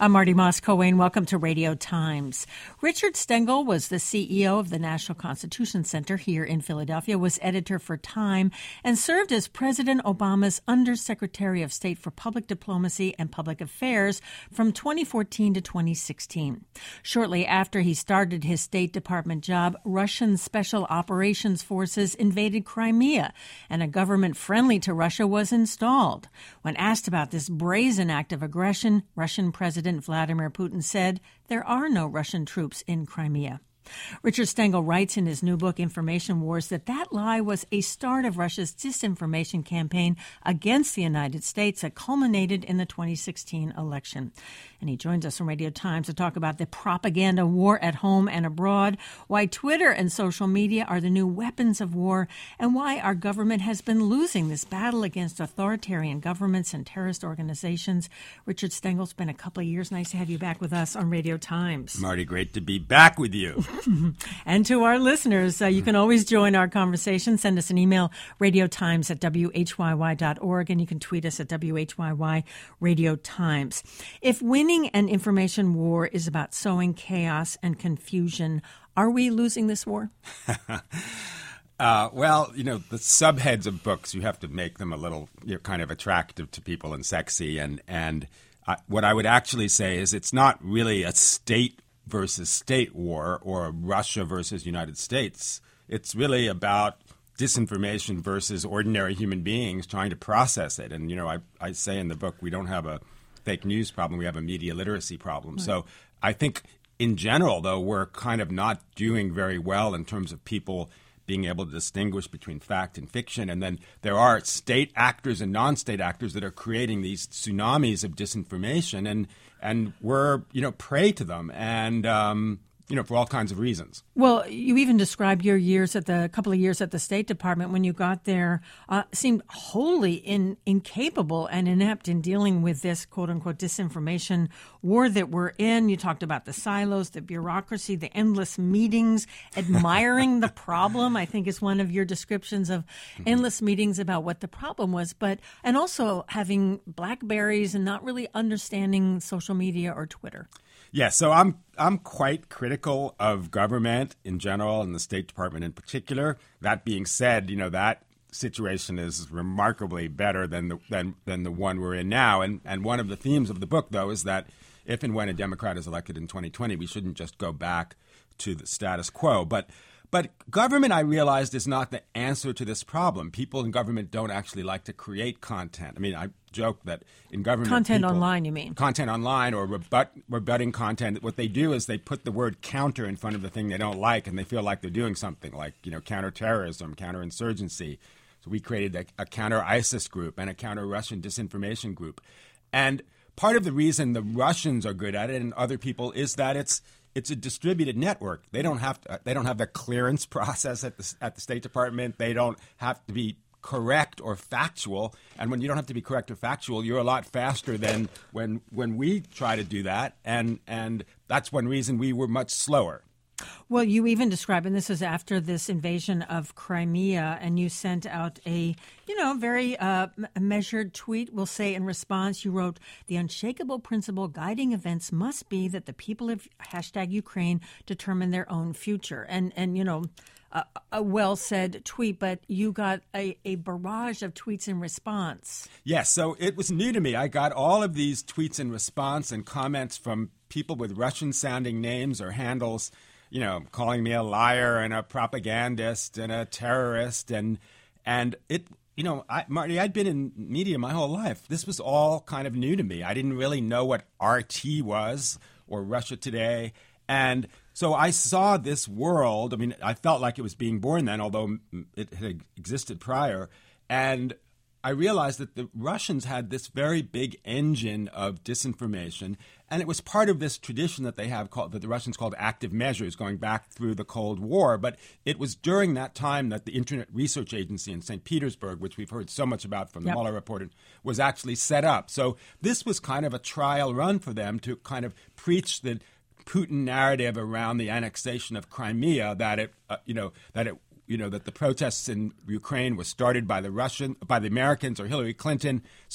I'm Marty Moss-Coane. Welcome to Radio Times. Richard Stengel was the CEO of the National Constitution Center here in Philadelphia, was editor for Time, and served as President Obama's Undersecretary of State for Public Diplomacy and Public Affairs from 2014 to 2016. Shortly after he started his State Department job, Russian Special Operations Forces invaded Crimea, and a government friendly to Russia was installed. When asked about this brazen act of aggression, Russian President Vladimir Putin said there are no Russian troops in Crimea. Richard Stengel writes in his new book, Information Wars, that lie was a start of Russia's disinformation campaign against the United States that culminated in the 2016 election. And he joins us from Radio Times to talk about the propaganda war at home and abroad, why Twitter and social media are the new weapons of war, and why our government has been losing this battle against authoritarian governments and terrorist organizations. Richard Stengel, it's been a couple of years. Nice to have you back with us on Radio Times. Marty, great to be back with you. And to our listeners, you can always join our conversation. Send us an email, radiotimes@whyy.org, and you can tweet us at WHYY Radio Times. If winning an information war is about sowing chaos and confusion, are we losing this war? Well, the subheads of books, you have to make them a little kind of attractive to people and sexy. And what I would actually say is it's not really a state versus state war or Russia versus United States. It's really about disinformation versus ordinary human beings trying to process it. And, I say in the book, we don't have a fake news problem. We have a media literacy problem. Right. So I think in general, though, we're kind of not doing very well in terms of people being able to distinguish between fact and fiction. And then there are state actors and non-state actors that are creating these tsunamis of disinformation. And we're, prey to them and, for all kinds of reasons. Well, you even described your couple of years at the State Department when you got there, seemed wholly incapable and inept in dealing with this quote-unquote disinformation war that we're in. You talked about the silos, the bureaucracy, the endless meetings, admiring the problem, I think is one of your descriptions of endless meetings about what the problem was, and also having BlackBerries and not really understanding social media or Twitter. Yeah, so I'm quite critical of government in general and the State Department in particular. That being said, that situation is remarkably better than the one we're in now. And one of the themes of the book, though, is that if and when a Democrat is elected in 2020, we shouldn't just go back to the status quo. But government, I realized, is not the answer to this problem. People in government don't actually like to create content. I mean, I joke that in government content online, you mean? Content online or rebutting content. What they do is they put the word counter in front of the thing they don't like, and they feel like they're doing something like, counterterrorism, counterinsurgency. So we created a counter-ISIS group and a counter-Russian disinformation group. And part of the reason the Russians are good at it and other people is that it's a distributed network. They don't have the clearance process at the State Department. They don't have to be correct or factual. And when you don't have to be correct or factual, you're a lot faster than when we try to do that. And that's one reason we were much slower. Well, you even describe, and this is after this invasion of Crimea, and you sent out a, very measured tweet, we'll say, in response. You wrote, "The unshakable principle guiding events must be that the people of #Ukraine determine their own future." And a well-said tweet, but you got a barrage of tweets in response. Yes, so it was new to me. I got all of these tweets in response and comments from people with Russian-sounding names or handles, calling me a liar and a propagandist and a terrorist. And it, Marty, I'd been in media my whole life. This was all kind of new to me. I didn't really know what RT was or Russia Today. And so I saw this world. I mean, I felt like it was being born then, although it had existed prior. And I realized that the Russians had this very big engine of disinformation, and it was part of this tradition that they have that the Russians called active measures going back through the Cold War. But it was during that time that the Internet Research Agency in St. Petersburg, which we've heard so much about from the Mueller report, was actually set up. So this was kind of a trial run for them to kind of preach the Putin narrative around the annexation of Crimea, that the protests in Ukraine was started by the Americans or Hillary Clinton. So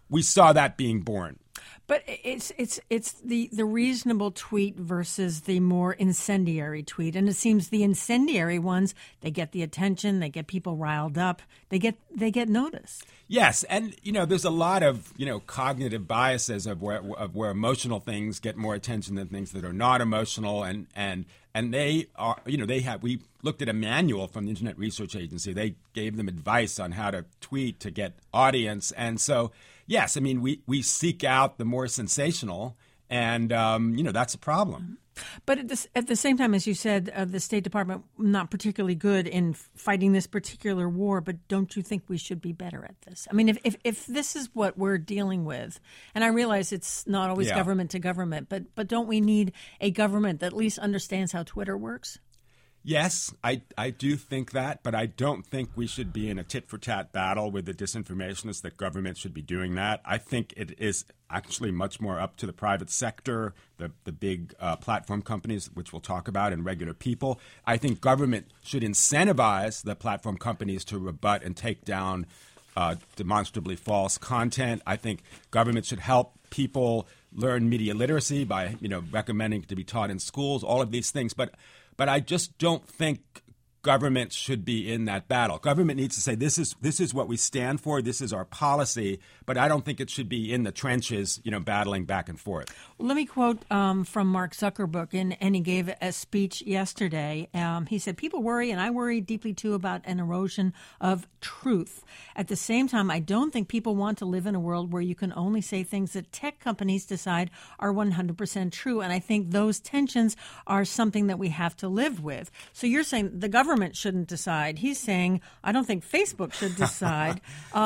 we saw that being born. But it's the reasonable tweet versus the more incendiary tweet. And it seems the incendiary ones, they get the attention, they get people riled up, they get noticed. Yes, and there's a lot of cognitive biases of where emotional things get more attention than things that are not emotional, and they are we looked at a manual from the Internet Research Agency. They gave them advice on how to tweet to get audience, and so yes, I mean we seek out the more sensational, and that's a problem. But at the same time, as you said, the State Department not particularly good in fighting this particular war. But don't you think we should be better at this? I mean, if this is what we're dealing with, and I realize it's not always government to government, but don't we need a government that at least understands how Twitter works? Yes, I do think that, but I don't think we should be in a tit-for-tat battle with the disinformationists, that government should be doing that. I think it is actually much more up to the private sector, the big platform companies, which we'll talk about, and regular people. I think government should incentivize the platform companies to rebut and take down demonstrably false content. I think government should help people learn media literacy by recommending it to be taught in schools, all of these things. But I just don't think government should be in that battle. Government needs to say, this is what we stand for, this is our policy, but I don't think it should be in the trenches, battling back and forth. Well, let me quote from Mark Zuckerberg, and he gave a speech yesterday. He said, people worry, and I worry deeply too, about an erosion of truth. At the same time, I don't think people want to live in a world where you can only say things that tech companies decide are 100% true, and I think those tensions are something that we have to live with. So you're saying the government shouldn't decide. He's saying, I don't think Facebook should decide.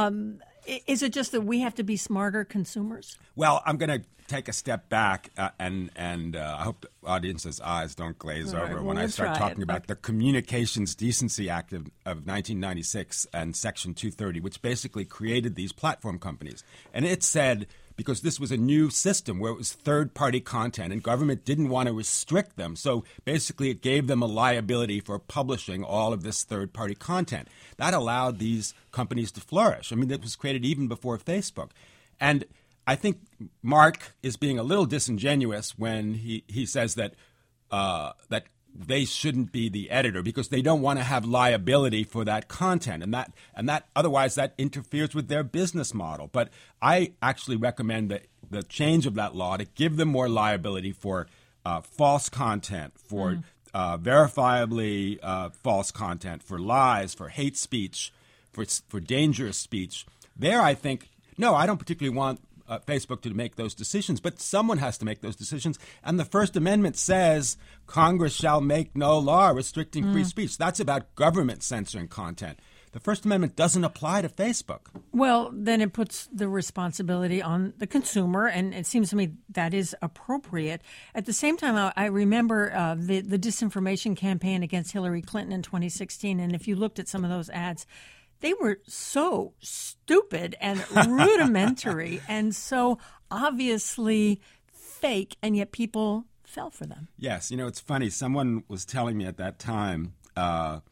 Is it just that we have to be smarter consumers? Well, I'm going to take a step back, and I hope the audience's eyes don't glaze over when I start talking about the Communications Decency Act of 1996 and Section 230, which basically created these platform companies. And it said, because this was a new system where it was third-party content and government didn't want to restrict them. So basically it gave them a liability for publishing all of this third-party content. That allowed these companies to flourish. I mean, it was created even before Facebook. And I think Mark is being a little disingenuous when he says that they shouldn't be the editor because they don't want to have liability for that content, and that otherwise that interferes with their business model. But I actually recommend that the change of that law to give them more liability for false content, for verifiably false content, for lies, for hate speech, for dangerous speech. There, I think, no, I don't particularly want Facebook to make those decisions, but someone has to make those decisions. And the First Amendment says Congress shall make no law restricting free speech. That's about government censoring content. The First Amendment doesn't apply to Facebook. Well, then it puts the responsibility on the consumer, and it seems to me that is appropriate. At the same time, I remember the disinformation campaign against Hillary Clinton in 2016, and if you looked at some of those ads, they were so stupid and rudimentary and so obviously fake, and yet people fell for them. Yes. It's funny. Someone was telling me at that time, a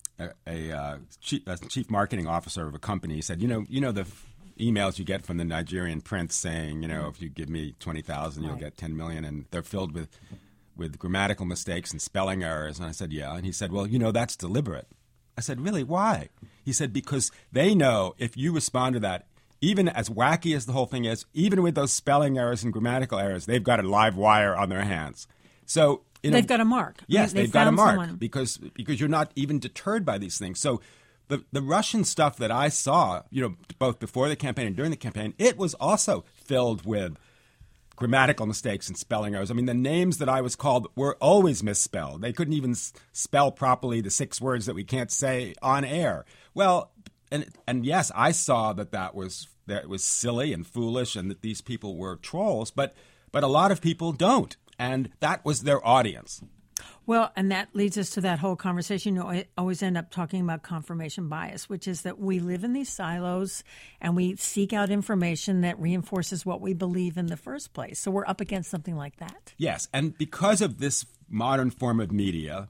chief marketing officer of a company said, the emails you get from the Nigerian prince saying, if you give me 20,000, you'll get 10 million, and they're filled with grammatical mistakes and spelling errors. And I said, yeah. And he said, well, that's deliberate. I said, really? Why? He said, because they know if you respond to that, even as wacky as the whole thing is, even with those spelling errors and grammatical errors, they've got a live wire on their hands. So they've got a mark. Yes, they've got a mark because you're not even deterred by these things. So the Russian stuff that I saw, both before the campaign and during the campaign, it was also filled with grammatical mistakes and spelling errors. I mean, the names that I was called were always misspelled. They couldn't even spell properly the 6 words that we can't say on air. Well, and yes, I saw that was silly and foolish and that these people were trolls, but a lot of people don't, and that was their audience. Well, and that leads us to that whole conversation. I always end up talking about confirmation bias, which is that we live in these silos and we seek out information that reinforces what we believe in the first place. So we're up against something like that. Yes, and because of this modern form of media,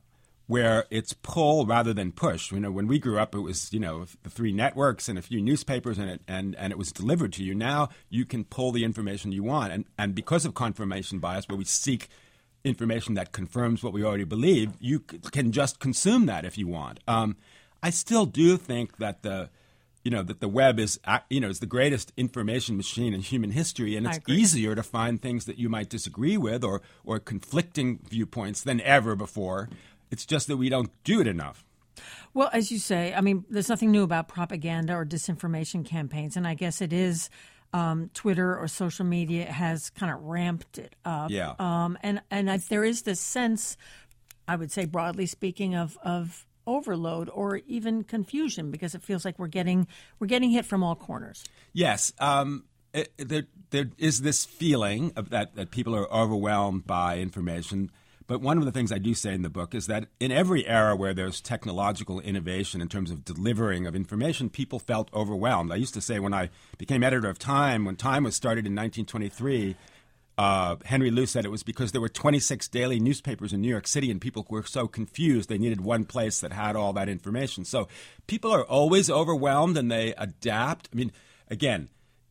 where it's pull rather than push. When we grew up, it was, the 3 networks and a few newspapers and it was delivered to you. Now you can pull the information you want. And because of confirmation bias, where we seek information that confirms what we already believe, you can just consume that if you want. I still do think that that the web is the greatest information machine in human history, and it's easier to find things that you might disagree with or conflicting viewpoints than ever before. It's just that we don't do it enough. Well, as you say, there's nothing new about propaganda or disinformation campaigns, and I guess it is Twitter or social media has kind of ramped it up. Yeah. There is this sense, I would say broadly speaking, of overload or even confusion, because it feels like we're getting hit from all corners. Yes. There is this feeling of that people are overwhelmed by information. But one of the things I do say in the book is that in every era where there's technological innovation in terms of delivering of information, people felt overwhelmed. I used to say when I became editor of Time, when Time was started in 1923, Henry Luce said it was because there were 26 daily newspapers in New York City and people were so confused they needed one place that had all that information. So people are always overwhelmed and they adapt. Again,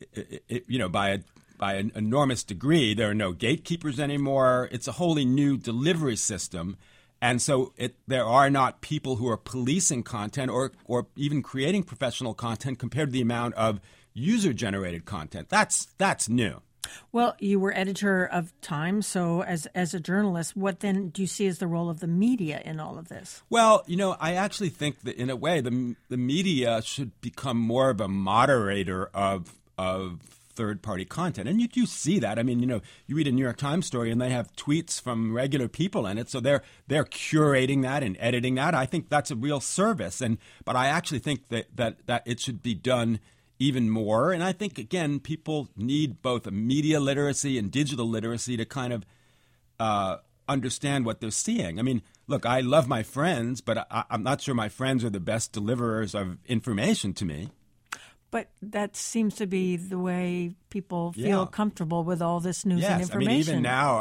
by an enormous degree, there are no gatekeepers anymore. It's a wholly new delivery system. And so there are not people who are policing content or even creating professional content compared to the amount of user-generated content. That's new. Well, you were editor of Time, so as a journalist, what then do you see as the role of the media in all of this? Well, I actually think that in a way the media should become more of a moderator of third-party content. And you do see that. You read a New York Times story and they have tweets from regular people in it, so they're curating that and editing that. I think that's a real service. But I actually think that it should be done even more. And I think, again, people need both a media literacy and digital literacy to kind of understand what they're seeing. Look, I love my friends, but I'm not sure my friends are the best deliverers of information to me. But that seems to be the way people feel comfortable with all this news and information. Even now,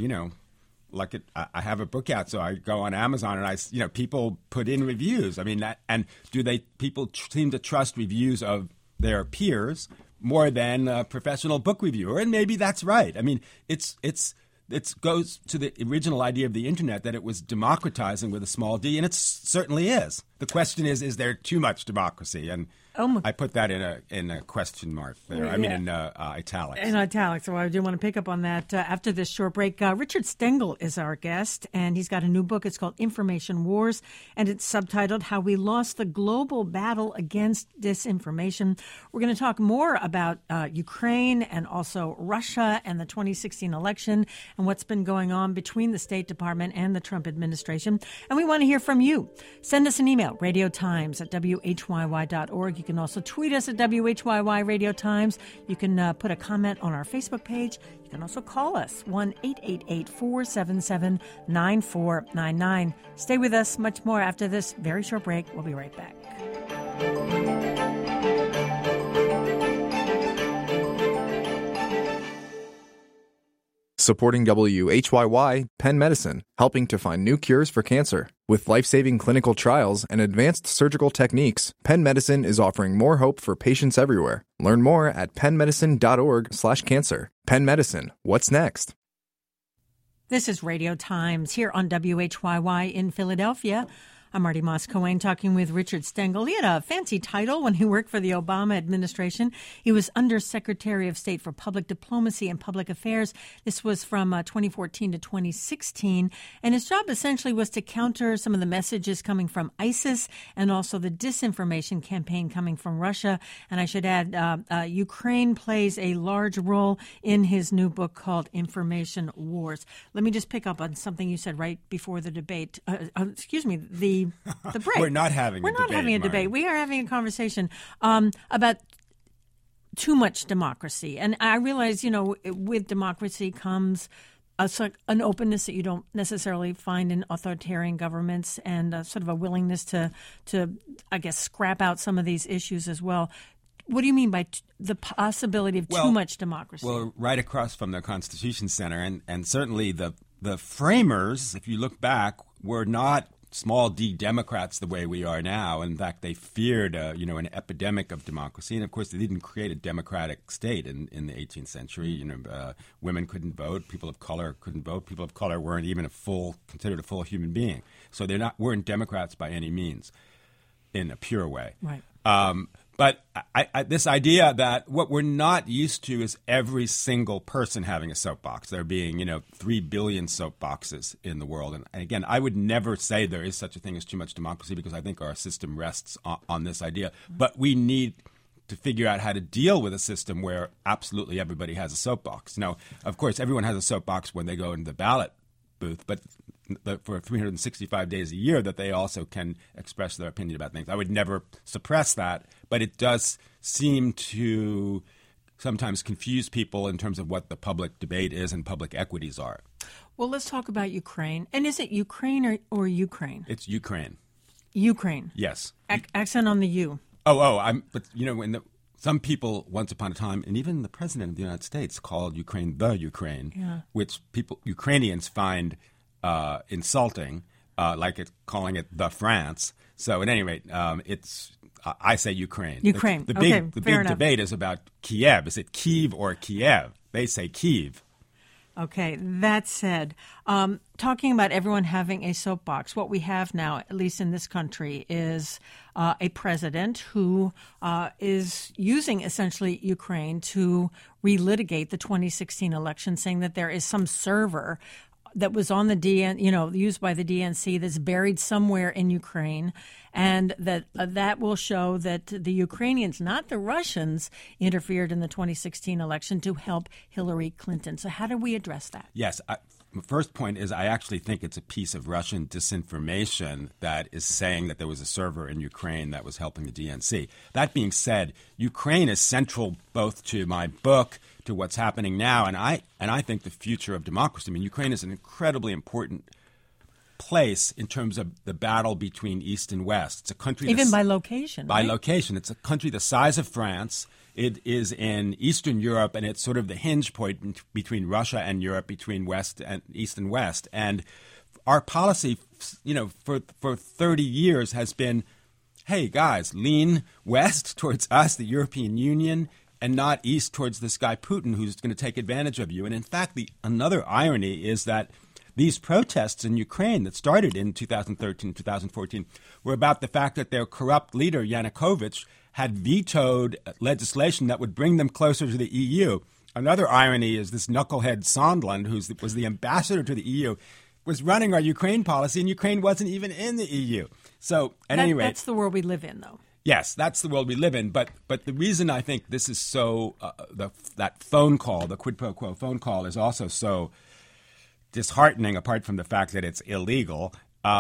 I have a book out, so I go on Amazon and people put in reviews. People seem to trust reviews of their peers more than a professional book reviewer, and maybe that's right. It goes to the original idea of the internet that it was democratizing with a small d, and it certainly is. The question is there too much democracy? And I put that in a question mark there. In italics. In italics. So I do want to pick up on that after this short break. Richard Stengel is our guest, and he's got a new book. It's called Information Wars, and it's subtitled How We Lost the Global Battle Against Disinformation. We're going to talk more about Ukraine and also Russia and the 2016 election and what's been going on between the State Department and the Trump administration. And we want to hear from you. Send us an email, radiotimes@whyy.org. You can also tweet us at WHYY Radio Times. You can put a comment on our Facebook page. You can also call us, 1-888-477-9499. Stay with us. Much more after this very short break. We'll be right back. Supporting WHYY, Penn Medicine, helping to find new cures for cancer. With life-saving clinical trials and advanced surgical techniques, Penn Medicine is offering more hope for patients everywhere. Learn more at pennmedicine.org/cancer. Penn Medicine, what's next? This is Radio Times here on WHYY in Philadelphia. I'm Marty Moss-Cohen talking with Richard Stengel. He had a fancy title when he worked for the Obama administration. He was Undersecretary of State for Public Diplomacy and Public Affairs. This was from 2014 to 2016. And his job essentially was to counter some of the messages coming from ISIS and also the disinformation campaign coming from Russia. And I should add, Ukraine plays a large role in his new book called Information Wars. Let me just pick up on something you said right before the debate. The break. We're not having a debate. We are having a conversation about too much democracy. And I realize, with democracy comes an openness that you don't necessarily find in authoritarian governments and sort of a willingness to I guess, scrap out some of these issues as well. What do you mean by the possibility of too much democracy? Well, right across from the Constitution Center, and certainly the framers, if you look back, were not small d Democrats the way we are now. In fact, they feared, an epidemic of democracy. And, of course, they didn't create a democratic state in the 18th century. Women couldn't vote. People of color couldn't vote. People of color weren't even considered a full human being. So they weren't Democrats by any means in a pure way. Right. But this idea that what we're not used to is every single person having a soapbox. There being, 3 billion soapboxes in the world. And again, I would never say there is such a thing as too much democracy because I think our system rests on this idea. But we need to figure out how to deal with a system where absolutely everybody has a soapbox. Now, of course, everyone has a soapbox when they go into the ballot booth, but for 365 days a year that they also can express their opinion about things. I would never suppress that, but it does seem to sometimes confuse people in terms of what the public debate is and public equities are. Well, let's talk about Ukraine. And is it Ukraine or Ukraine? It's Ukraine. Ukraine. Yes. Accent on the U. Some people once upon a time, and even the president of the United States called Ukraine the Ukraine, which Ukrainians find insulting, calling it the France. So at any rate, I say Ukraine. Ukraine. The big debate is about Kiev. Is it Kyiv or Kiev? They say Kyiv. Okay, that said, talking about everyone having a soapbox, what we have now, at least in this country, is a president who is using essentially Ukraine to relitigate the 2016 election, saying that there is some server that was on the used by the DNC that's buried somewhere in Ukraine, and that will show that the Ukrainians, not the Russians, interfered in the 2016 election to help Hillary Clinton. So how do we address that? Yes. The first point is I actually think it's a piece of Russian disinformation that is saying that there was a server in Ukraine that was helping the DNC. That being said, Ukraine is central both to my book, to what's happening now, and I think the future of democracy. I mean, Ukraine is an incredibly important place in terms of the battle between East and West. It's a country even by location. By right? location. It's a country the size of France. It is in Eastern Europe, and it's sort of the hinge point between Russia and Europe, between West and East and West. And our policy, for 30 years has been, hey, guys, lean west towards us, the European Union, and not east towards this guy Putin who's going to take advantage of you. And in fact, another irony is that these protests in Ukraine that started in 2013, 2014 were about the fact that their corrupt leader, Yanukovych, had vetoed legislation that would bring them closer to the EU. Another irony is this knucklehead Sondland, who was the ambassador to the EU, was running our Ukraine policy, and Ukraine wasn't even in the EU. So, at any rate, that's the world we live in, though. Yes, that's the world we live in. But the reason I think this is so that phone call, the quid pro quo phone call, is also so disheartening, apart from the fact that it's illegal,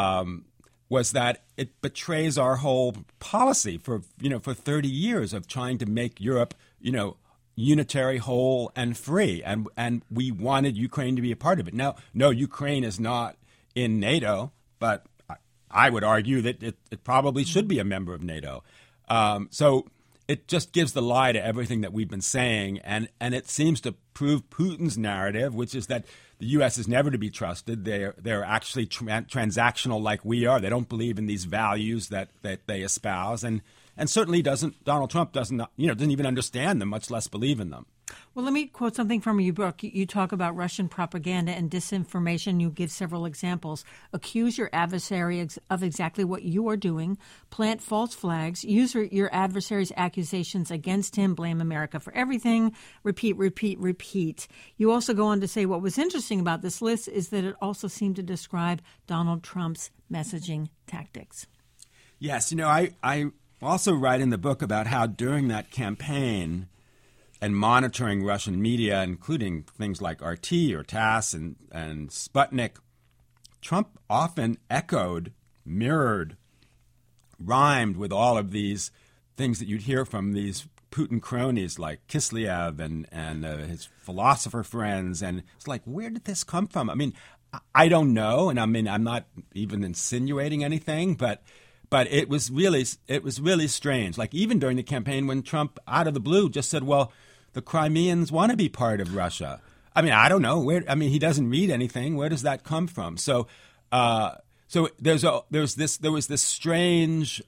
was that it betrays our whole policy for 30 years of trying to make Europe, unitary, whole, and free. And we wanted Ukraine to be a part of it. Now, no, Ukraine is not in NATO, but I would argue that it probably should be a member of NATO. So it just gives the lie to everything that we've been saying, and it seems to prove Putin's narrative, which is that the U.S. is never to be trusted. They're actually transactional like we are. They don't believe in these values that they espouse, and certainly Donald Trump doesn't even understand them, much less believe in them. Well, let me quote something from your book. You talk about Russian propaganda and disinformation. You give several examples. Accuse your adversary of exactly what you are doing. Plant false flags. Use your adversary's accusations against him. Blame America for everything. Repeat, repeat, repeat. You also go on to say what was interesting about this list is that it also seemed to describe Donald Trump's messaging tactics. Yes, I also write in the book about how during that campaign and monitoring Russian media, including things like RT or TASS and Sputnik, Trump often echoed, mirrored, rhymed with all of these things that you'd hear from these Putin cronies like Kislyak and his philosopher friends. And it's like, where did this come from? I mean, I don't know, and I'm not even insinuating anything, but it was really strange. Like even during the campaign when Trump, out of the blue, just said, well, the Crimeans want to be part of Russia. I mean, I don't know. He doesn't read anything. Where does that come from? So So there was this strange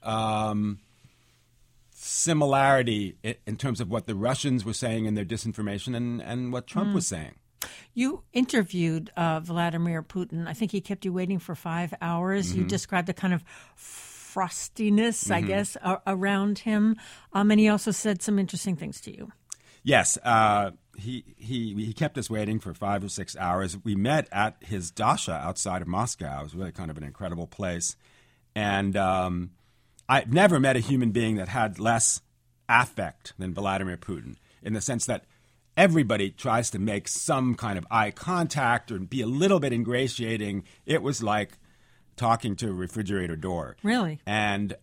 similarity in terms of what the Russians were saying in their disinformation and what Trump was saying. You interviewed Vladimir Putin. I think he kept you waiting for 5 hours. You described a kind of frostiness, I guess, around him. And he also said some interesting things to you. Yes. He kept us waiting for 5 or 6 hours. We met at his dacha outside of Moscow. It was really kind of an incredible place. And I've never met a human being that had less affect than Vladimir Putin, in the sense that everybody tries to make some kind of eye contact or be a little bit ingratiating. It was like talking to a refrigerator door. Really? And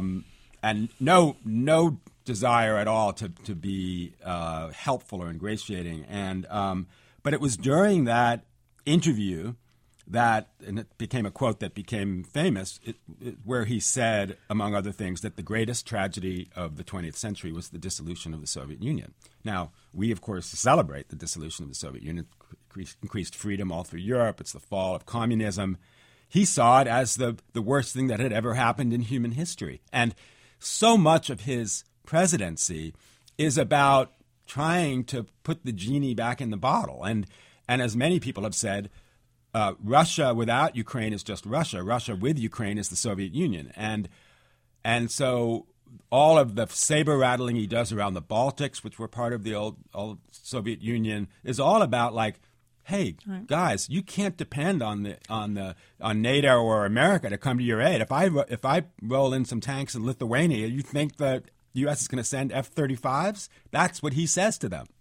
no desire at all to be helpful or ingratiating. And but it was during that interview and it became a quote that became famous, where he said, among other things, that the greatest tragedy of the 20th century was the dissolution of the Soviet Union. Now, we, of course, celebrate the dissolution of the Soviet Union, increased freedom all through Europe. It's the fall of communism. He saw it as the worst thing that had ever happened in human history. And so much of his presidency is about trying to put the genie back in the bottle. And as many people have said, Russia without Ukraine is just Russia. Russia with Ukraine is the Soviet Union. And so all of the saber rattling he does around the Baltics, which were part of the old Soviet Union, is all about like, hey, guys, you can't depend on NATO or America to come to your aid. If I roll in some tanks in Lithuania, you think the U.S. is going to send F-35s? That's what he says to them.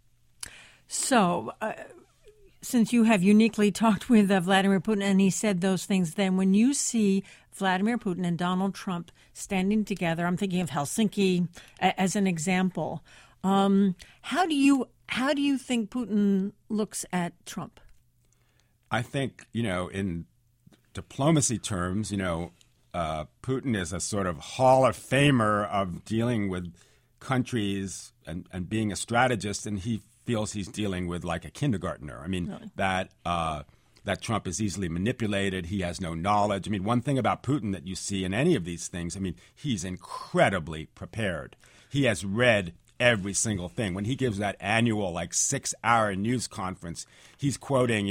So, since you have uniquely talked with Vladimir Putin and he said those things, then when you see Vladimir Putin and Donald Trump standing together, I'm thinking of Helsinki as an example. How do you think Putin looks at Trump? I think, in diplomacy terms, Putin is a sort of Hall of Famer of dealing with countries and being a strategist, and he feels he's dealing with like a kindergartner. I mean, really? That Trump is easily manipulated. He has no knowledge. I mean, one thing about Putin that you see in any of these things, I mean, he's incredibly prepared. He has read every single thing. When he gives that annual 6-hour news conference, he's quoting,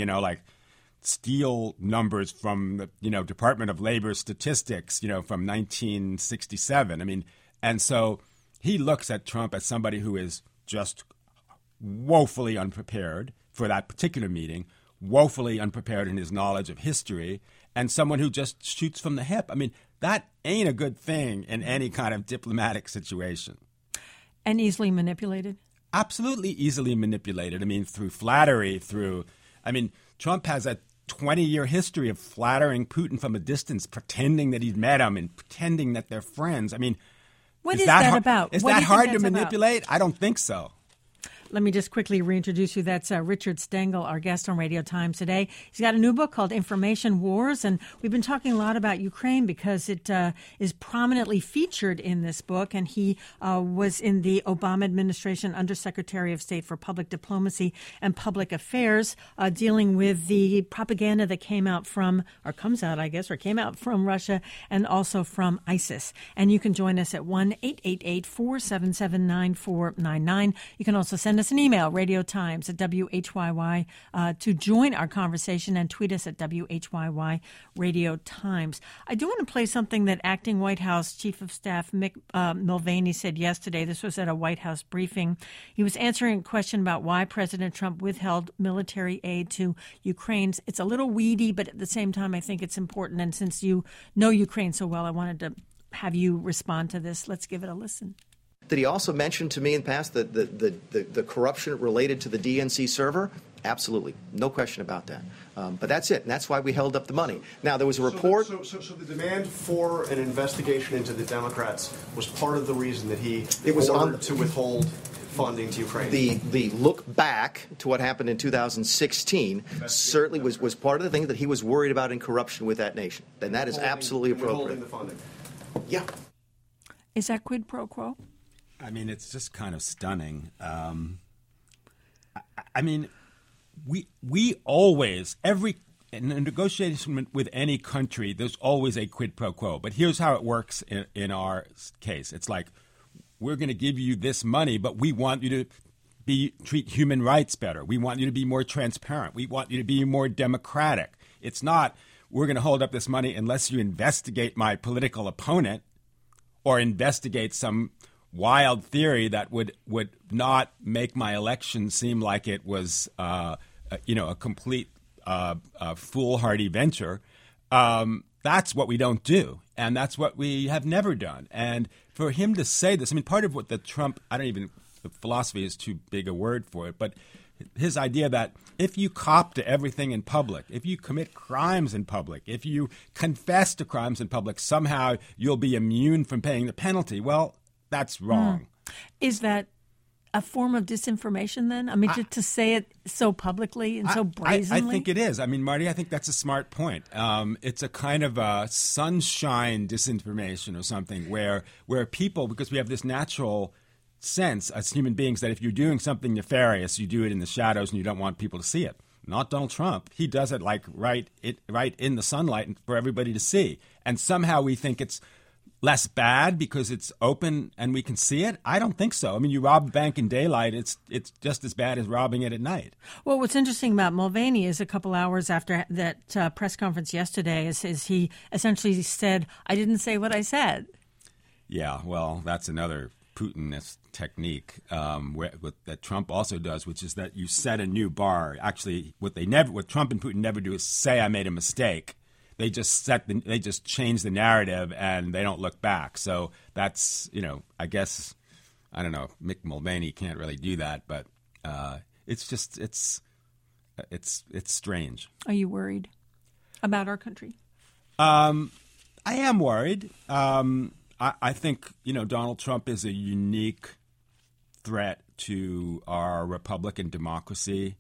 steel numbers from the, Department of Labor statistics, from 1967. I mean, and so he looks at Trump as somebody who is just woefully unprepared for that particular meeting, woefully unprepared in his knowledge of history, and someone who just shoots from the hip. I mean, that ain't a good thing in any kind of diplomatic situation. And easily manipulated? Absolutely easily manipulated. I mean, through flattery, Trump has a 20-year history of flattering Putin from a distance, pretending that he's met him and pretending that they're friends. I mean, what is that about? Is that hard to manipulate? I don't think so. Let me just quickly reintroduce you. That's Richard Stengel, our guest on Radio Times today. He's got a new book called Information Wars, and we've been talking a lot about Ukraine because it is prominently featured in this book, and he was in the Obama administration Undersecretary of State for Public Diplomacy and Public Affairs, dealing with the propaganda that came out from Russia and also from ISIS. And you can join us at 1-888-477-9499. You can also send us an email, radiotimes at WHYY, to join our conversation, and tweet us at WHYY Radio Times. I do want to play something that Acting White House Chief of Staff Mick Mulvaney said yesterday. This was at a White House briefing. He was answering a question about why President Trump withheld military aid to Ukraine. It's a little weedy, but at the same time, I think it's important. And since you know Ukraine so well, I wanted to have you respond to this. Let's give it a listen. Did he also mention to me in the past the corruption related to the DNC server? Absolutely. No question about that. But that's it. And that's why we held up the money. Now, there was a report. So the demand for an investigation into the Democrats was part of the reason that he ordered to withhold funding to Ukraine. The look back to what happened in 2016 certainly was part of the thing that he was worried about in corruption with that nation. And that is absolutely appropriate. Withholding the funding. Yeah. Is that quid pro quo? I mean, it's just kind of stunning. We always, every in a negotiation with any country, there's always a quid pro quo. But here's how it works in our case. It's like, we're going to give you this money, but we want you to treat human rights better. We want you to be more transparent. We want you to be more democratic. It's not, we're going to hold up this money unless you investigate my political opponent or investigate some wild theory that would not make my election seem like it was a complete foolhardy venture. That's what we don't do, and that's what we have never done. And for him to say this, I mean, part of what the philosophy is too big a word for it, but his idea that if you cop to everything in public, if you commit crimes in public, if you confess to crimes in public, somehow you'll be immune from paying the penalty. Well, that's wrong. Is that a form of disinformation then? I mean, to say it so publicly and so brazenly? I think it is. I mean, Marty, I think that's a smart point. It's a kind of a sunshine disinformation or something where people, because we have this natural sense as human beings that if you're doing something nefarious, you do it in the shadows and you don't want people to see it. Not Donald Trump. He does it like right in the sunlight for everybody to see. And somehow we think it's less bad because it's open and we can see it? I don't think so. I mean, you rob a bank in daylight, it's just as bad as robbing it at night. Well, what's interesting about Mulvaney is a couple hours after that press conference yesterday is he essentially said, I didn't say what I said. Yeah, well, that's another Putinist technique that Trump also does, which is that you set a new bar. Actually, what Trump and Putin never do is say I made a mistake. They just change the narrative and they don't look back. So that's, I guess, I don't know. Mick Mulvaney can't really do that, but it's strange. Are you worried about our country? I am worried. I think, Donald Trump is a unique threat to our Republican democracy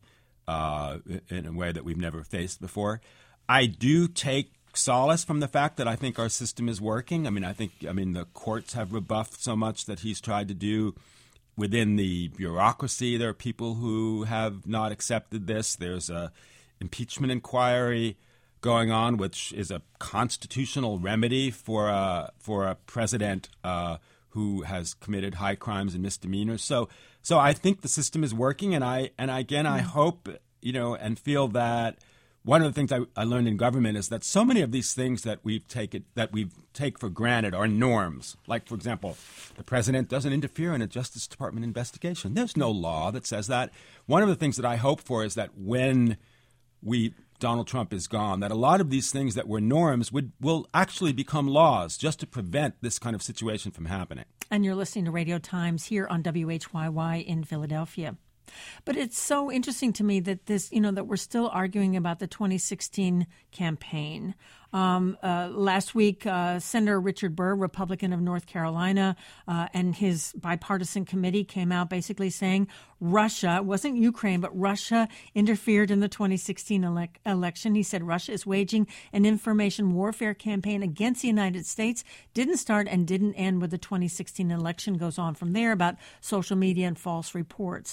in a way that we've never faced before. I do take solace from the fact that I think our system is working. I mean, the courts have rebuffed so much that he's tried to do. Within the bureaucracy, there are people who have not accepted this. There's a impeachment inquiry going on, which is a constitutional remedy for a president who has committed high crimes and misdemeanors. So I think the system is working, and I hope and feel that. One of the things I learned in government is that so many of these things that we take for granted are norms. Like, for example, the president doesn't interfere in a Justice Department investigation. There's no law that says that. One of the things that I hope for is that when Donald Trump is gone, that a lot of these things that were norms will actually become laws just to prevent this kind of situation from happening. And you're listening to Radio Times here on WHYY in Philadelphia. But it's so interesting to me that that we're still arguing about the 2016 campaign. Last week, Senator Richard Burr, Republican of North Carolina, and his bipartisan committee came out basically saying Russia, it wasn't Ukraine, but Russia interfered in the 2016 election. He said Russia is waging an information warfare campaign against the United States. Didn't start and didn't end with the 2016 election. Goes on from there about social media and false reports.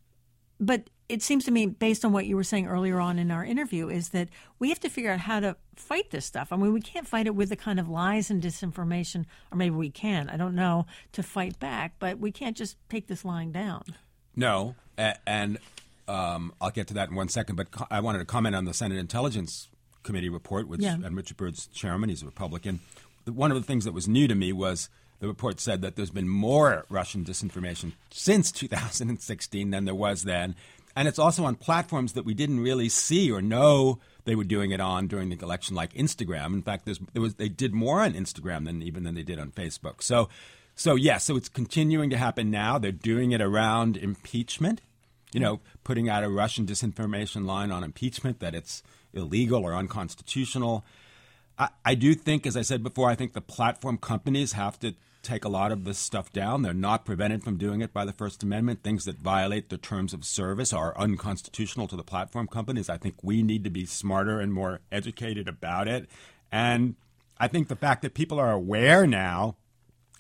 But it seems to me, based on what you were saying earlier on in our interview, is that we have to figure out how to fight this stuff. I mean, we can't fight it with the kind of lies and disinformation, or maybe we can, I don't know, to fight back. But we can't just take this lying down. No, and I'll get to that in 1 second. But I wanted to comment on the Senate Intelligence Committee report, and Richard Burr's chairman. He's a Republican. One of the things that was new to me was the report said that there's been more Russian disinformation since 2016 than there was then. And it's also on platforms that we didn't really see or know they were doing it on during the election, like Instagram. In fact, they did more on Instagram than they did on Facebook. So it's continuing to happen now. They're doing it around impeachment, putting out a Russian disinformation line on impeachment, that it's illegal or unconstitutional. I do think, as I said before, I think the platform companies have to take a lot of this stuff down. They're not prevented from doing it by the First Amendment. Things that violate the terms of service are unconstitutional to the platform companies. I think we need to be smarter and more educated about it. And I think the fact that people are aware now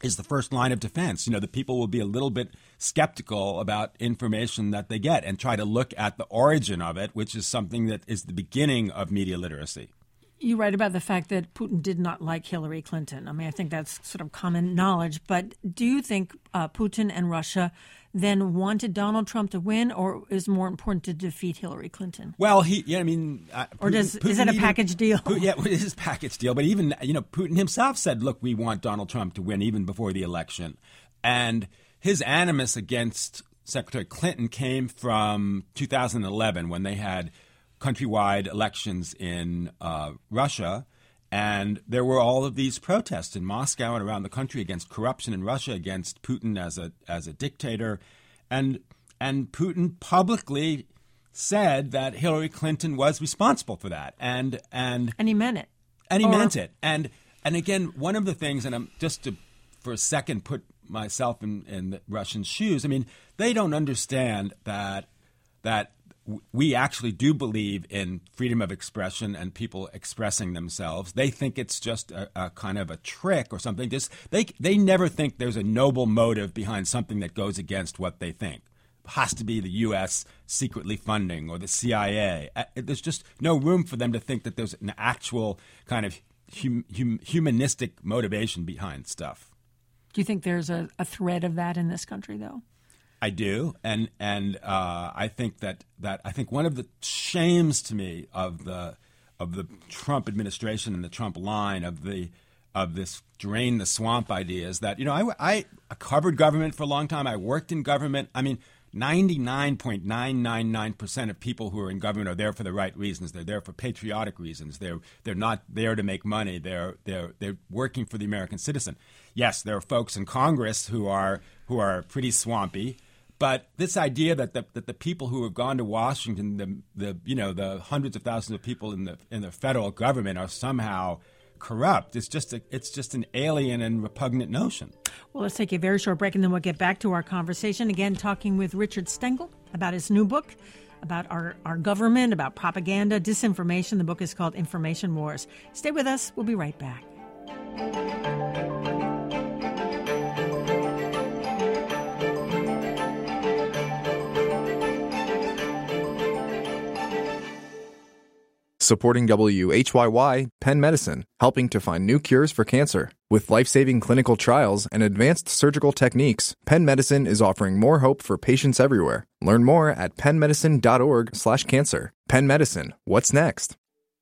is the first line of defense. The people will be a little bit skeptical about information that they get and try to look at the origin of it, which is something that is the beginning of media literacy. You write about the fact that Putin did not like Hillary Clinton. I mean, I think that's sort of common knowledge. But do you think Putin and Russia then wanted Donald Trump to win, or is it more important to defeat Hillary Clinton? Well, Putin, is it a package deal? Yeah, it is a package deal. But even, Putin himself said, look, we want Donald Trump to win even before the election. And his animus against Secretary Clinton came from 2011 when they had countrywide elections in Russia. And there were all of these protests in Moscow and around the country against corruption in Russia, against Putin as a dictator. And Putin publicly said that Hillary Clinton was responsible for that. And he meant it. And he meant it. And again, one of the things, and I'm just to for a second put myself in the Russian shoes, I mean, they don't understand that we actually do believe in freedom of expression and people expressing themselves. They think it's just a kind of a trick or something. They never think there's a noble motive behind something that goes against what they think. It has to be the U.S. secretly funding or the CIA. There's just no room for them to think that there's an actual kind of humanistic motivation behind stuff. Do you think there's a thread of that in this country, though? I do, and I think that I think one of the shames to me of the Trump administration and the Trump line of this drain the swamp idea is that I covered government for a long time. I worked in government. I mean, 99.999% of people who are in government are there for the right reasons. They're there for patriotic reasons. They're not there to make money. They're working for the American citizen. Yes, there are folks in Congress who are pretty swampy. But this idea that the people who have gone to Washington, the hundreds of thousands of people in the federal government are somehow corrupt, it's just an alien and repugnant notion. Well, let's take a very short break and then we'll get back to our conversation. Again, talking with Richard Stengel about his new book, about our government, about propaganda, disinformation. The book is called Information Wars. Stay with us. We'll be right back. Supporting WHYY, Penn Medicine, helping to find new cures for cancer. With life-saving clinical trials and advanced surgical techniques, Penn Medicine is offering more hope for patients everywhere. Learn more at pennmedicine.org/cancer. Penn Medicine, what's next?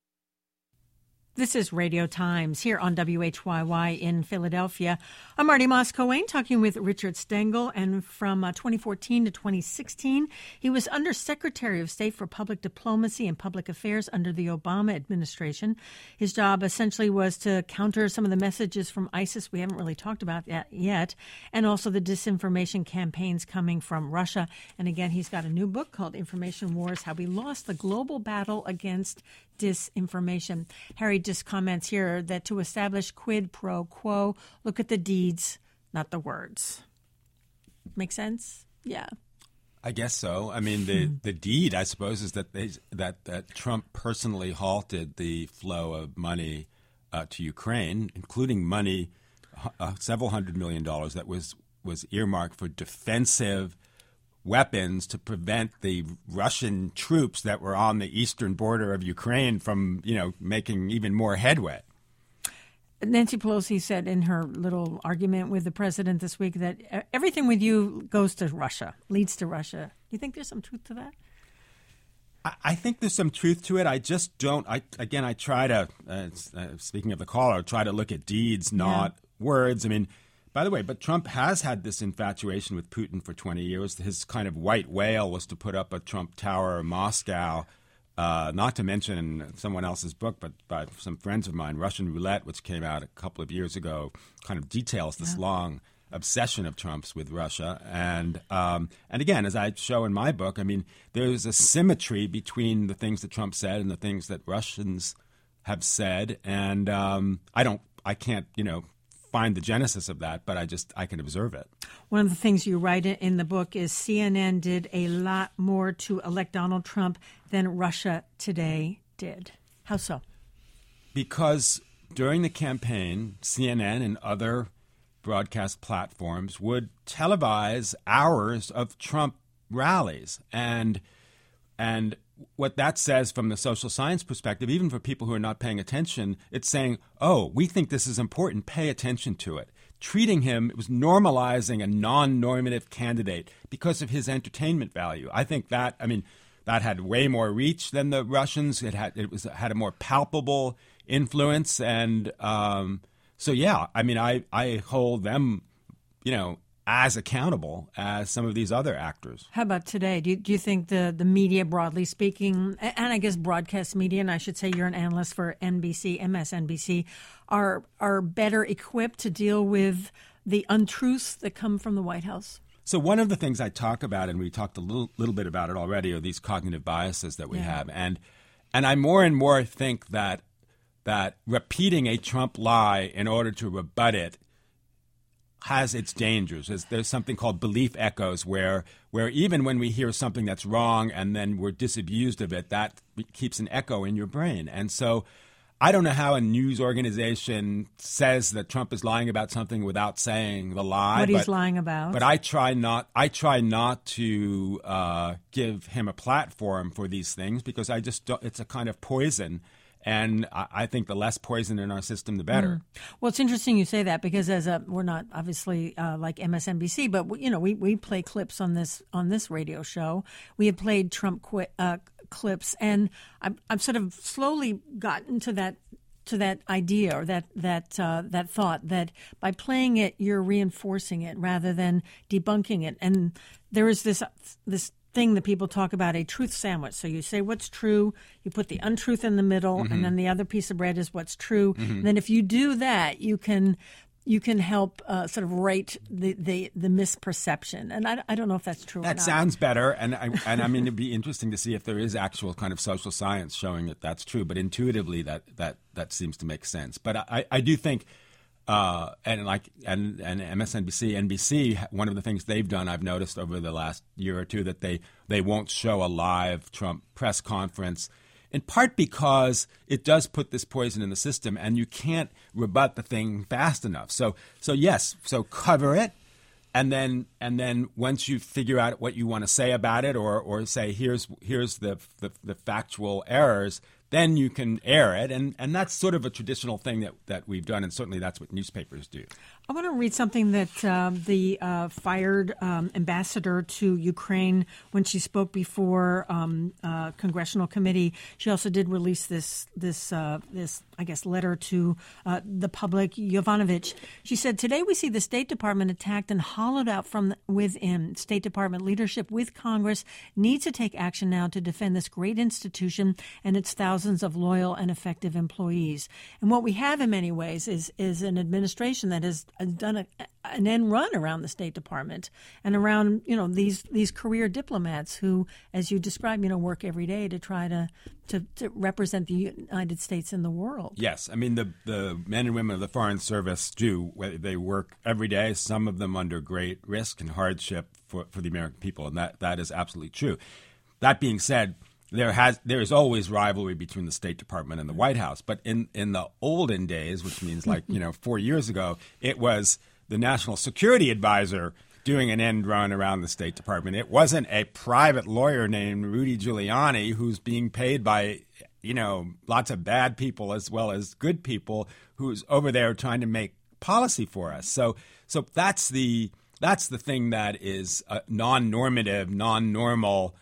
This is Radio Times here on WHYY in Philadelphia. I'm Marty Moss-Coane talking with Richard Stengel, and from 2014 to 2016, he was Undersecretary of State for Public Diplomacy and Public Affairs under the Obama administration. His job essentially was to counter some of the messages from ISIS we haven't really talked about that yet, and also the disinformation campaigns coming from Russia. And again, he's got a new book called Information Wars, How We Lost the Global Battle Against Disinformation. Harry just comments here that to establish quid pro quo, look at the deeds, not the words. Make sense? Yeah. I guess so. I mean, the deed, I suppose, is that Trump personally halted the flow of money to Ukraine, including money, several $100 million that was earmarked for defensive weapons to prevent the Russian troops that were on the eastern border of Ukraine from, making even more headway. Nancy Pelosi said in her little argument with the president this week that everything with you goes to Russia, leads to Russia. Do you think there's some truth to that? I think there's some truth to it. I just don't. I try to, speaking of the caller, try to look at deeds, not words. I mean, by the way, but Trump has had this infatuation with Putin for 20 years. His kind of white whale was to put up a Trump Tower in Moscow, not to mention someone else's book, but by some friends of mine, Russian Roulette, which came out a couple of years ago, kind of details this long obsession of Trump's with Russia. And again, as I show in my book, I mean, there's a symmetry between the things that Trump said and the things that Russians have said. And I can't, find the genesis of that, but I can observe it. One of the things you write in the book is CNN did a lot more to elect Donald Trump than Russia Today did. How so? Because during the campaign, CNN and other broadcast platforms would televise hours of Trump rallies. And what that says from the social science perspective, even for people who are not paying attention, it's saying, oh, we think this is important. Pay attention to it. Treating him, it was normalizing a non-normative candidate because of his entertainment value. I think that had way more reach than the Russians. It had a more palpable influence. And so, yeah, I hold them, as accountable as some of these other actors. How about today? Do you think the media, broadly speaking, and I guess broadcast media, and I should say you're an analyst for MSNBC, are better equipped to deal with the untruths that come from the White House? So one of the things I talk about, and we talked a little bit about it already, are these cognitive biases that we have. And I more and more think that repeating a Trump lie in order to rebut it has its dangers. There's something called belief echoes where even when we hear something that's wrong and then we're disabused of it, that keeps an echo in your brain. And so I don't know how a news organization says that Trump is lying about something without saying the lie. What he's lying about. But I try not to give him a platform for these things because I just don't, it's a kind of poison. And I think the less poison in our system, the better. Well, it's interesting you say that because we're not obviously like MSNBC, but we play clips on this radio show. We have played Trump clips, and I've sort of slowly gotten to that idea or that thought that by playing it, you're reinforcing it rather than debunking it. And there is this thing that people talk about, a truth sandwich. So you say what's true, you put the untruth in the middle, and then the other piece of bread is what's true. And then if you do that, you can help sort of right the misperception. And I don't know if that's true or not. That sounds better. And I mean, it'd be interesting to see if there is actual kind of social science showing that that's true. But intuitively, that seems to make sense. But I do think and MSNBC, NBC, one of the things they've done, I've noticed over the last year or two, that they won't show a live Trump press conference, in part because it does put this poison in the system, and you can't rebut the thing fast enough. So cover it, and then once you figure out what you want to say about it, or say here's the factual errors, then you can air it. And that's sort of a traditional thing that we've done, and certainly that's what newspapers do. I want to read something that the fired ambassador to Ukraine, when she spoke before congressional committee, she also did release this I guess letter to the public. Yovanovitch, she said, "Today we see the State Department attacked and hollowed out from within. State Department leadership with Congress needs to take action now to defend this great institution and its thousands of loyal and effective employees." And what we have in many ways is an administration that has done an end run around the State Department and around these career diplomats who, as you described, work every day to try to represent the United States in the world. Yes, I mean the men and women of the Foreign Service do. They work every day. Some of them under great risk and hardship for the American people, and that is absolutely true. That being said, there is always rivalry between the State Department and the White House. But in the olden days, which means 4 years ago, it was the National Security Advisor doing an end run around the State Department. It wasn't a private lawyer named Rudy Giuliani who's being paid by lots of bad people as well as good people who's over there trying to make policy for us. So that's the thing that is non-normative, non-normal,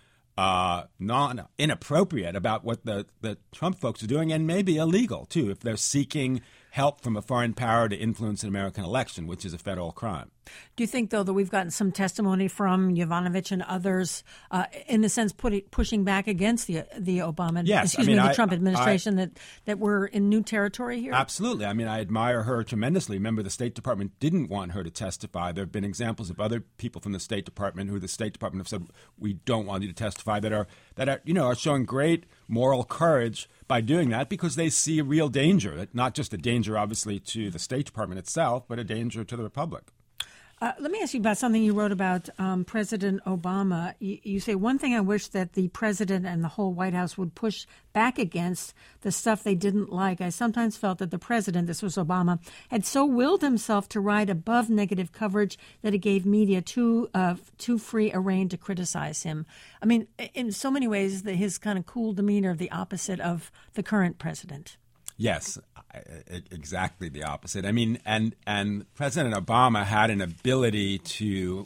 inappropriate about what the Trump folks are doing, and maybe illegal too if they're seeking help from a foreign power to influence an American election, which is a federal crime. Do you think, though, that we've gotten some testimony from Yovanovitch and others, in a sense, pushing back against the Obama, the Trump administration, that we're in new territory here? Absolutely. I mean, I admire her tremendously. Remember, the State Department didn't want her to testify. There have been examples of other people from the State Department who the State Department have said, we don't want you to testify, that are showing great moral courage by doing that because they see a real danger, not just a danger, obviously, to the State Department itself, but a danger to the Republic. Let me ask you about something you wrote about President Obama. You say, one thing I wish that the president and the whole White House would push back against the stuff they didn't like. I sometimes felt that the president, this was Obama, had so willed himself to ride above negative coverage that it gave media too free a rein to criticize him. I mean, in so many ways, his kind of cool demeanor, the opposite of the current president. Yes, exactly the opposite. I mean, and President Obama had an ability to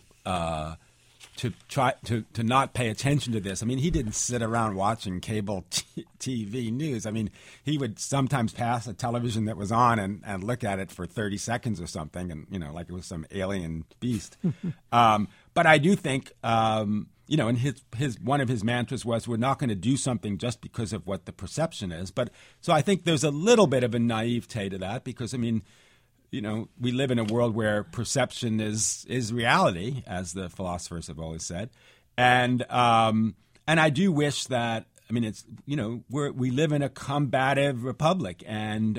try to not pay attention to this. I mean, he didn't sit around watching cable TV news. I mean, he would sometimes pass a television that was on and look at it for 30 seconds or something, and like it was some alien beast. But I do think. And his one of his mantras was, we're not going to do something just because of what the perception is. But so I think there's a little bit of a naivete to that because, I mean, we live in a world where perception is reality, as the philosophers have always said. And I do wish that, I mean, it's, we live in a combative republic and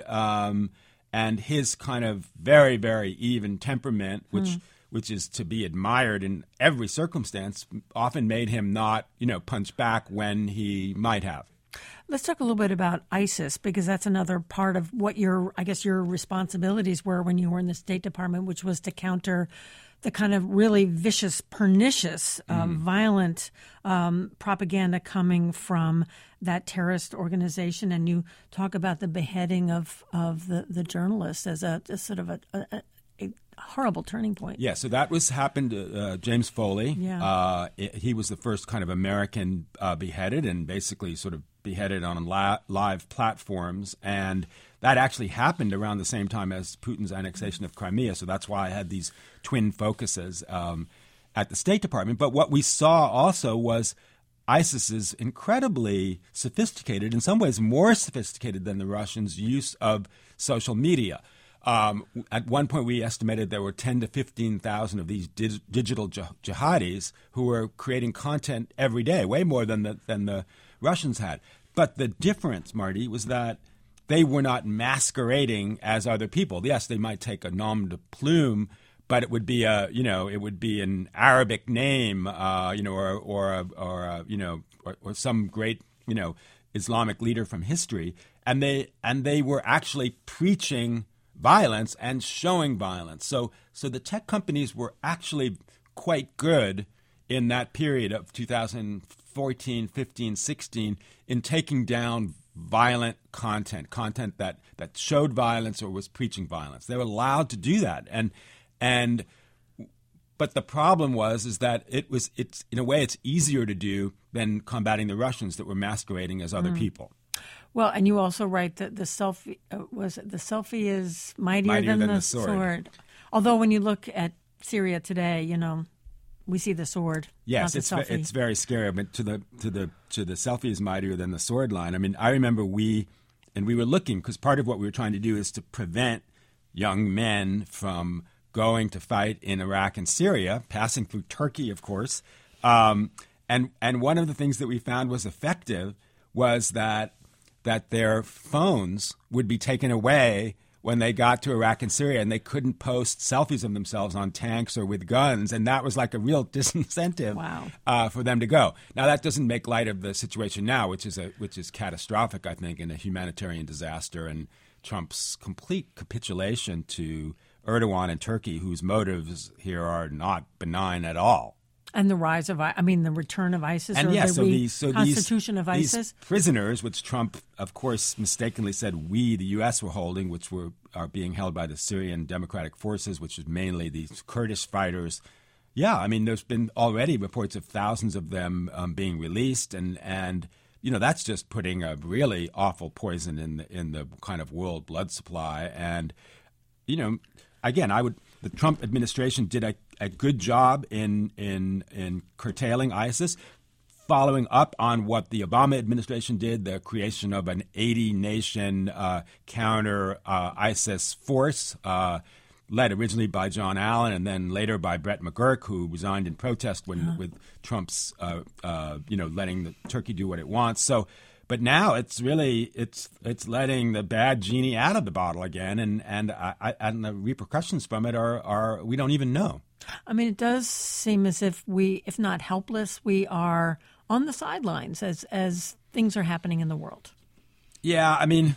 his kind of very, very even temperament, which is to be admired in every circumstance, often made him not, punch back when he might have. Let's talk a little bit about ISIS, because that's another part of what your responsibilities were when you were in the State Department, which was to counter the kind of really vicious, pernicious, violent propaganda coming from that terrorist organization. And you talk about the beheading of the journalist as a sort of a horrible turning point. Yeah, so that happened to James Foley. Yeah. He was the first kind of American beheaded, and basically sort of beheaded on live platforms. And that actually happened around the same time as Putin's annexation of Crimea. So that's why I had these twin focuses at the State Department. But what we saw also was ISIS's incredibly sophisticated, in some ways more sophisticated than the Russians' use of social media. At one point, we estimated there were 10 to 15,000 of these digital jihadis who were creating content every day, way more than the Russians had. But the difference, Marty, was that they were not masquerading as other people. Yes, they might take a nom de plume, but it would be an Arabic name, or some great, Islamic leader from history, and they were actually preaching violence and showing violence. So the tech companies were actually quite good in that period of 2014, 15, 16 in taking down violent content that showed violence or was preaching violence. They were allowed to do that. But the problem is that it's in a way it's easier to do than combating the Russians that were masquerading as other people. Well, and you also write that the selfie is mightier than the sword. Although when you look at Syria today, we see the sword. Yes, not the selfie. It's very scary. But to the selfie is mightier than the sword line. I mean, I remember we were looking, because part of what we were trying to do is to prevent young men from going to fight in Iraq and Syria, passing through Turkey, of course. And one of the things that we found was effective was that their phones would be taken away when they got to Iraq and Syria, and they couldn't post selfies of themselves on tanks or with guns, and that was like a real disincentive for them to go. Now, that doesn't make light of the situation now, which is catastrophic, I think, and a humanitarian disaster, and Trump's complete capitulation to Erdogan and Turkey, whose motives here are not benign at all. And the rise of, the return of ISIS, and or yes, the reconstitution of ISIS? These prisoners, which Trump, of course, mistakenly said we, the U.S., were holding, which are being held by the Syrian Democratic Forces, which is mainly these Kurdish fighters. Yeah, there's been already reports of thousands of them being released, and that's just putting a really awful poison in the kind of world blood supply. And, again, the Trump administration did a good job in curtailing ISIS, following up on what the Obama administration did, the creation of an 80-nation counter ISIS force, led originally by John Allen and then later by Brett McGurk, who resigned in protest with Trump's letting Turkey do what it wants. So. But now it's really it's letting the bad genie out of the bottle again, and the repercussions from it are we don't even know. I mean, it does seem as if we, if not helpless, we are on the sidelines as things are happening in the world. Yeah, I mean,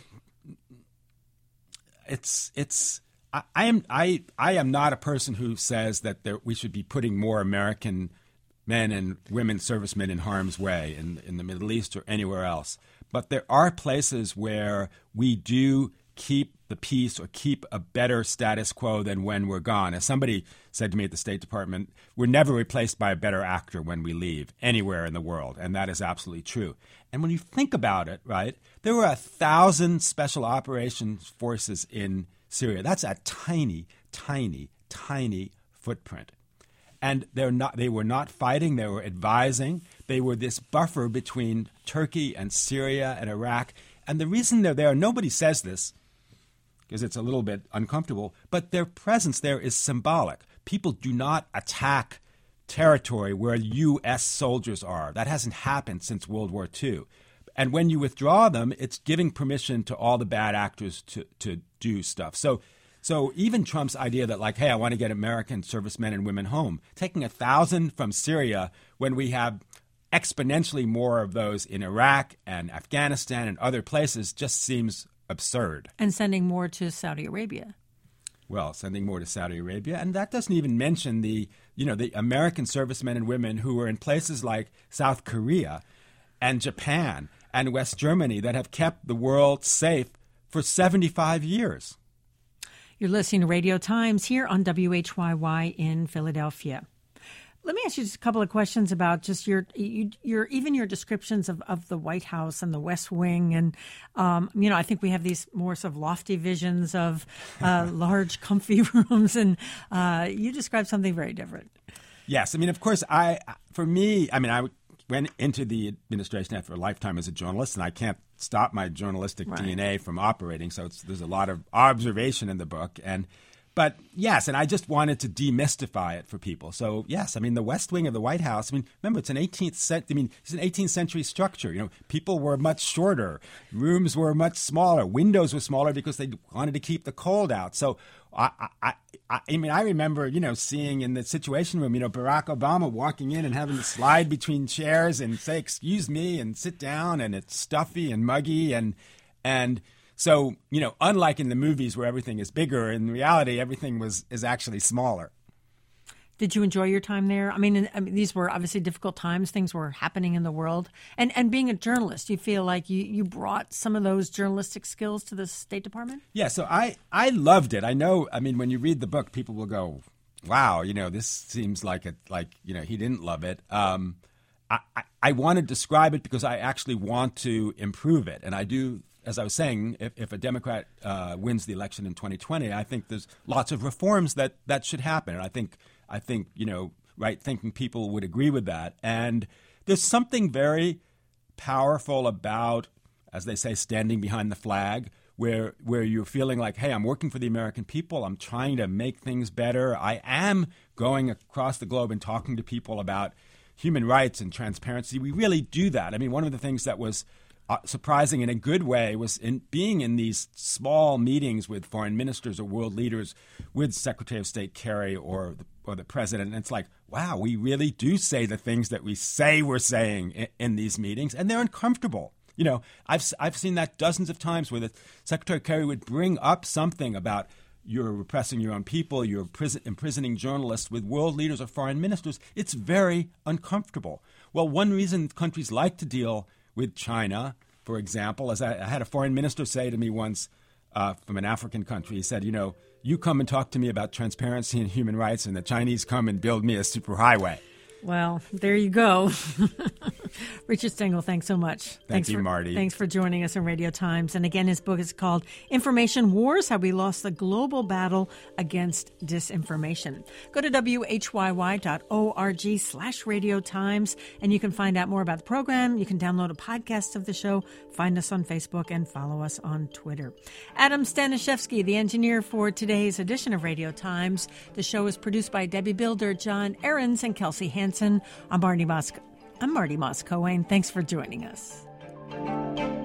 I am not a person who says that we should be putting more American men and women servicemen in harm's way in the Middle East or anywhere else. But there are places where we do keep the peace or keep a better status quo than when we're gone. As somebody said to me at the State Department, we're never replaced by a better actor when we leave anywhere in the world. And that is absolutely true. And when you think about it, right, there were 1,000 special operations forces in Syria. That's a tiny, tiny, tiny footprint. And they were not fighting. They were advising. They were this buffer between Turkey and Syria and Iraq. And the reason they're there, nobody says this because it's a little bit uncomfortable, but their presence there is symbolic. People do not attack territory where U.S. soldiers are. That hasn't happened since World War II. And when you withdraw them, it's giving permission to all the bad actors to do stuff. So even Trump's idea that, like, hey, I want to get American servicemen and women home, taking 1,000 from Syria when we have exponentially more of those in Iraq and Afghanistan and other places just seems absurd. And sending more to Saudi Arabia. Well, sending more to Saudi Arabia. And that doesn't even mention the American servicemen and women who were in places like South Korea and Japan and West Germany that have kept the world safe for 75 years. You're listening to Radio Times here on WHYY in Philadelphia. Let me ask you just a couple of questions about just your descriptions of the White House and the West Wing. And, I think we have these more sort of lofty visions of large, comfy rooms. And you described something very different. Yes. I mean, of course, I went into the administration after a lifetime as a journalist, and I can't stop my journalistic DNA from operating. So there's a lot of observation in the book. But yes, and I just wanted to demystify it for people. So yes, I mean, the West Wing of the White House, I mean, remember, it's an 18th century structure. People were much shorter. Rooms were much smaller. Windows were smaller because they wanted to keep the cold out. So I remember, seeing in the Situation Room, Barack Obama walking in and having to slide between chairs and say, excuse me, and sit down, and it's stuffy and muggy. And so, unlike in the movies where everything is bigger, in reality, everything is actually smaller. Did you enjoy your time there? I mean, these were obviously difficult times. Things were happening in the world. And being a journalist, you feel like you brought some of those journalistic skills to the State Department? Yeah, so I loved it. I know, when you read the book, people will go, wow, this seems like he didn't love it. I want to describe it because I actually want to improve it. And I do, as I was saying, if a Democrat wins the election in 2020, I think there's lots of reforms that should happen. And I think right-thinking people would agree with that. And there's something very powerful about, as they say, standing behind the flag, where you're feeling like, hey, I'm working for the American people. I'm trying to make things better. I am going across the globe and talking to people about human rights and transparency. We really do that. I mean, one of the things that was surprising in a good way was in being in these small meetings with foreign ministers or world leaders, with Secretary of State Kerry or the president. And it's like, wow, we really do say the things that we say we're saying in these meetings, and they're uncomfortable. I've seen that dozens of times where the Secretary Kerry would bring up something about you're repressing your own people, you're imprisoning journalists with world leaders or foreign ministers. It's very uncomfortable. Well, one reason countries like to deal with China, for example, as I had a foreign minister say to me once from an African country, he said, you come and talk to me about transparency and human rights, and the Chinese come and build me a superhighway. Well, there you go. Richard Stengel, thanks so much. Thank you, Marty. Thanks for joining us on Radio Times. And again, his book is called Information Wars, How We Lost the Global Battle Against Disinformation. Go to whyy.org/Radio Times, and you can find out more about the program. You can download a podcast of the show, find us on Facebook, and follow us on Twitter. Adam Staniszewski, the engineer for today's edition of Radio Times. The show is produced by Debbie Builder, John Ahrens, and Kelsey Hansen. I'm Marty Moss-Cohen. Thanks for joining us.